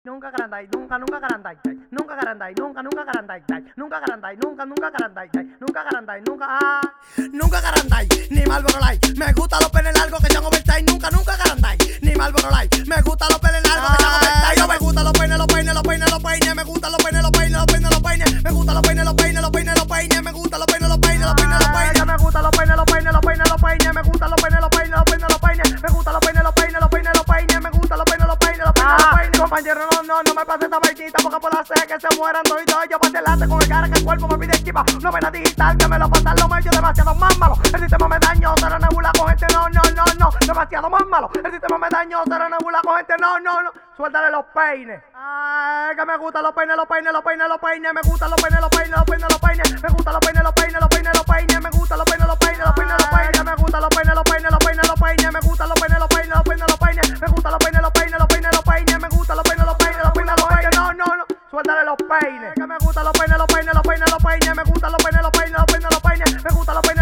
Nunca garandáis, nunca garandáis, nunca garandáis, nunca garandáis, nunca garandáis, nunca garandáis, nunca garandáis, nunca garandáis, ni Marlboro Light. Me gusta los penes largos que sean overtime, nunca garandáis, ni Marlboro Light. Me gusta los penes largos que sean overtime. Yo me gusta los peines, me gusta los peines, me gusta los peines, me gusta los peines, me gusta los peines, me gusta los peines, me gusta los peines, me gusta los peines, me gusta los peines, me gusta los peines, me gusta los peines, compañero, no me pases esta vainita porque por la ceja que se mueran toditos. Yo pasé late con el cara que el cuerpo me pide chipa. No ven a digital que me lo pasan los medios demasiado más malo. El sistema me dañó, será nebula con gente, no, demasiado más malo. El sistema me dañó, será nebula con gente, no. Suéltale los peines. Ay, que me gustan los peines, me gustan los peines, me gustan los peines, me gustan los peines, me gustan los peines, me gustan los peines, me gustan los peines, me gustan los peines, me gustan los peines, me gustan los peines, me gustan los peines, me gustan los peines, me gustan los peines, no, suéltale los peines. Que me gustan los peines, me gustan los peines, me gustan los peines, me gustan los peines, me gustan los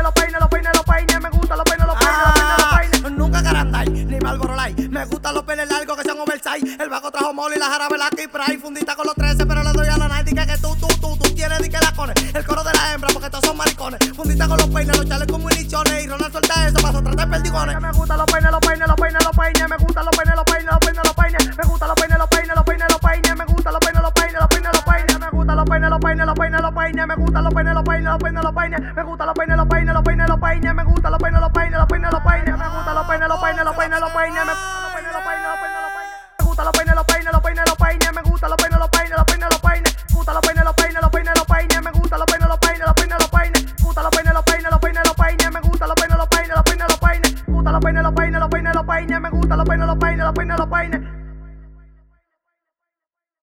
peines. Nunca garandáis, ni Marlboro Light. Me gustan los peines largos que sean oversize. El vago trajo mole y la jarabe la Kipra y fundita con los 13, pero le doy a la night. Dice que tú tienes di que la cones. El coro de la hembra porque todos son maricones. Fundita con los peines, los chales con municiones. Y Ronald suelta eso para tratar perdigones. Que me gustan los peines, me gustan los peines, me gustan los peines, me gustan los peines, me gustan los peines, me gustan los peines, me gustan los peines, me gustan los peines, me gustan los peines, me gustan los peines, me gustan los peines, me gustan los peines, me gustan los peines, me gustan los peines,